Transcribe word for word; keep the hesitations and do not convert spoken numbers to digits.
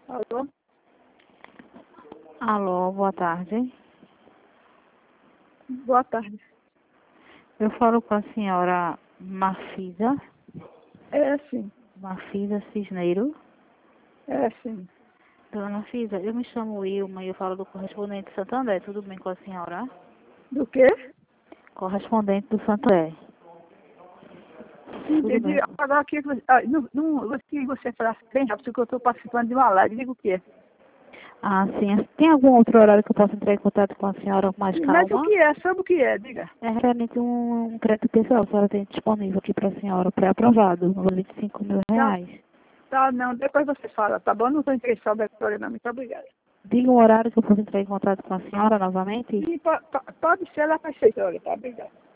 Alô? Alô, boa tarde. Boa tarde. Eu falo com a senhora Marfisa, É sim, Marfisa Cisneiro. é sim. Dona Marfisa, eu me chamo Ilma e eu falo do correspondente Santander. Tudo bem com a senhora? Do quê? Correspondente do Santander. Tudo Entendi. bem. Agora aqui, ah, não, não, eu queria que você falasse bem rápido, porque eu estou participando de uma live. Diga o quê? Ah, sim. Tem algum outro horário que eu possa entrar em contato com a senhora com mais Mas o calma? que é? Sobre o que é? Diga. É realmente um, um crédito pessoal que a senhora tem disponível aqui para a senhora, pré-aprovado, no valor de vinte e cinco mil Tá, reais. tá, não, depois você fala, tá bom? Não estou interessado agora, não. Muito obrigada. Diga o horário que eu posso entrar em contato com a senhora novamente. E po- po- pode ser lá para as seis horas, tá? Obrigada.